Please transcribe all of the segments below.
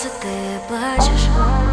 если ты плачешь.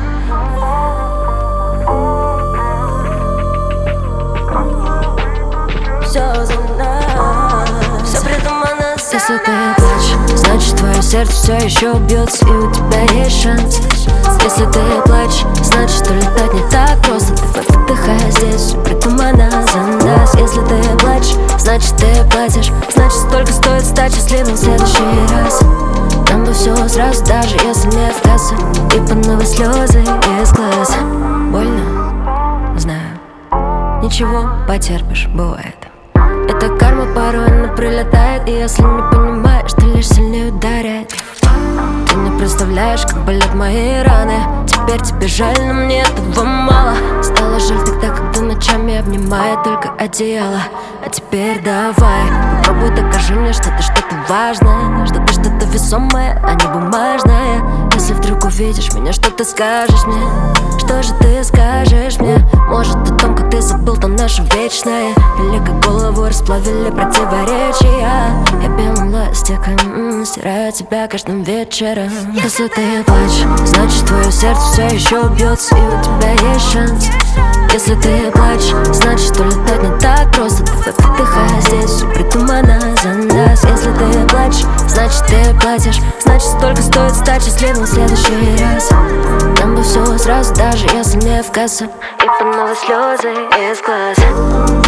Все за нас, все придумано за Если нас. ты плачешь, значит твое сердце все еще бьется, и у тебя есть шанс. Если ты плачешь, значит улетать не так просто. Ты выдыхай, здесь все придумано за нас. Если ты плачешь, значит ты платишь. Значит столько стоит стать счастливым в следующий раз. Нам бы все сразу, даже если нет в кассу. И по новой слезы из глаз. Больно? Знаю. Ничего, потерпишь, бывает. Эта карма порой она прилетает, и если не понимаешь, то лишь сильнее ударяет. Ты не представляешь, как болят мои раны. Теперь тебе жаль, но мне этого мало. Стало жаль тогда, когда ночами обнимает только одеяло. А теперь давай, попробуй докажи мне, что ты что-то важное, что ты что-то весомое, а не бумажное. Если вдруг увидишь меня, что ты скажешь мне? Что же ты скажешь мне? Может, о том, как ты забыл то наше вечное, или как голову расплавили противоречия. Я белым ластиком стираю тебя каждым вечером. Если ты плачешь, значит твое сердце все еще бьется, и у тебя есть шанс. Если ты плачешь, значит улетать не так просто. Ты выдыхай, здесь все придумано за нас. Если ты плачешь, значит ты платишь. Значит столько стоит стать счастливым в следующий раз. Нам бы все сразу, даже если не в кассу. И по новой слезы из глаз.